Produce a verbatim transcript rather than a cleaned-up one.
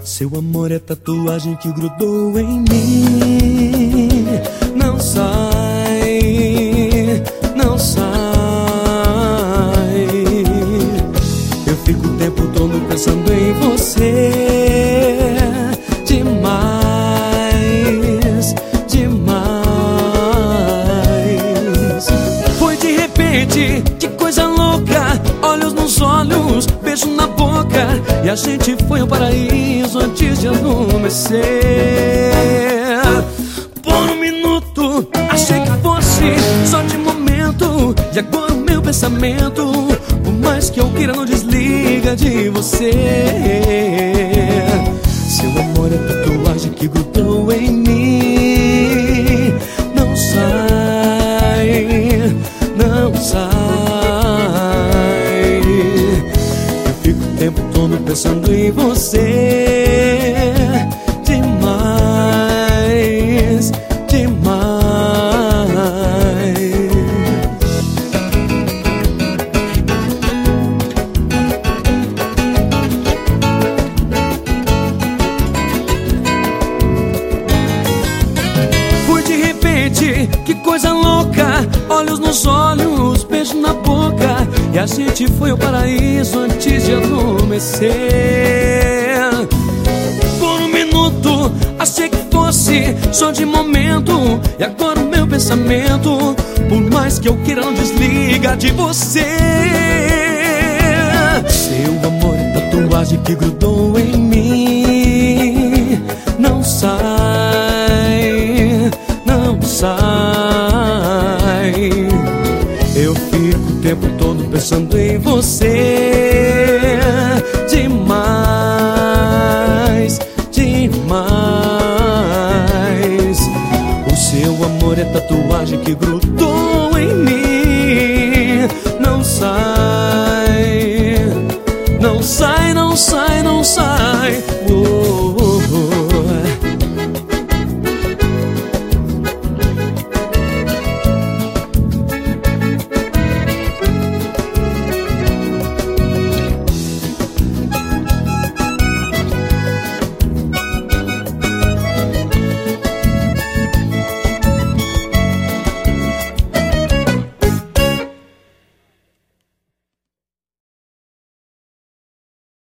Seu amor é tatuagem que grudou em mim. Não sai, não sai. Eu fico o tempo todo pensando em você. Demais, demais. Foi de repente, que coisa louca. Olhos nos olhos, beijo na boca, e a gente foi ao paraíso antes de adormecer. Por um minuto achei que fosse só de momento, e agora o meu pensamento, por mais que eu queira, não desliga de você. Seu amor é tatuagem que grudou em mim. Não sai, não sai. O tempo todo pensando em você. Demais, demais. Foi de repente, que coisa louca. Olhos nos olhos, beijo na boca, e a gente foi ao paraíso antes de adormecer. Por um minuto achei que fosse só de momento, e agora o meu pensamento, por mais que eu queira, não desliga de você. Seu amor é tatuagem que grudou em mim. Não sai, não sai. Eu fico o tempo todo pensando em você.